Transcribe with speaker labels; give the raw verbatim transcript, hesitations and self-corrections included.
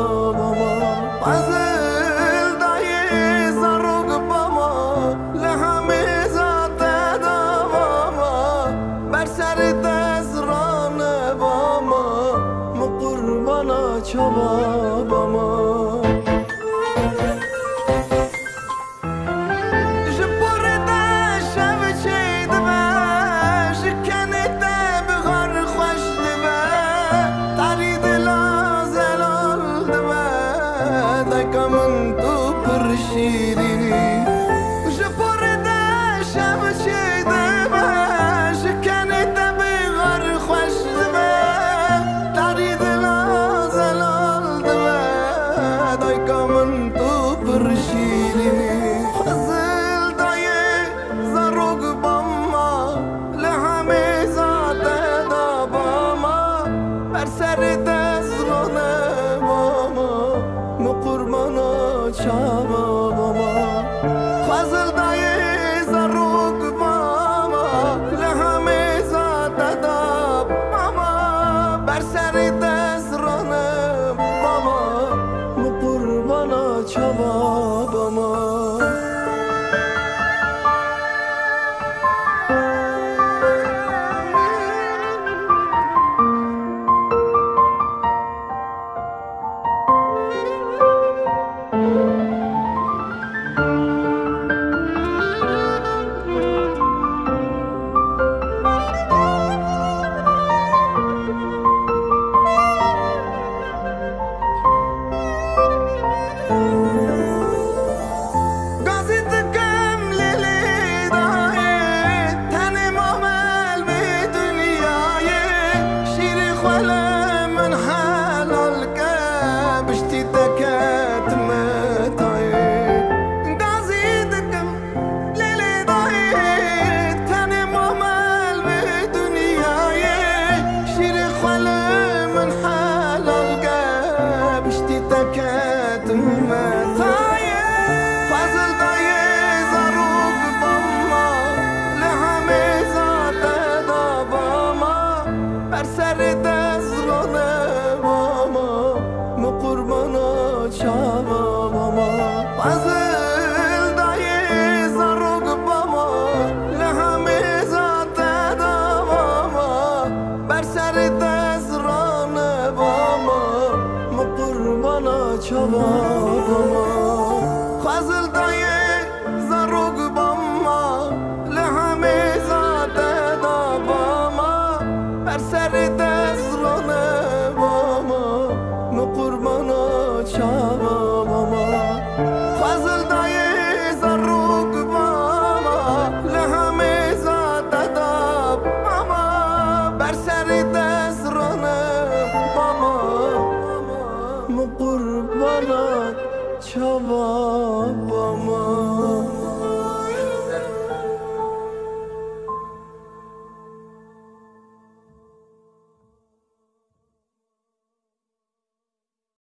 Speaker 1: بابا فضل دای زروگ بابا لهمی ذات دا بابا بر سر دزران بابا مقربانا چوا بابا من تو پر شیرینی جبر داشم چیده با شکنی تبیغر خوش دبا داری دلا زلال دبا دایکا من تو پر شیرینی فضل دای زروگ باما لهمی ذات دا باما بر سر دزرانه باما مقربانا چاوا بابا فضل دای زروگ بابا لهمی ذات دا بابا بر سر دزرانه بابا مقربانا چاوا بابا فضل دای زروگ باما لهمی ذات دا باما بر سر دزرانه باما مقربانا چاوا باما فضل دای زروگ باما لهمی ذات دا باما بر سر دزرانه باما مقربانا چاوا باما فضل دای زروگ باما لهمی ذات دا باما بر سر دزرانه باما مقربانا چاوا باما فضل دای زروگ باما لهمی ذات دا باما بر سر دزرانه باما مقربانا چوا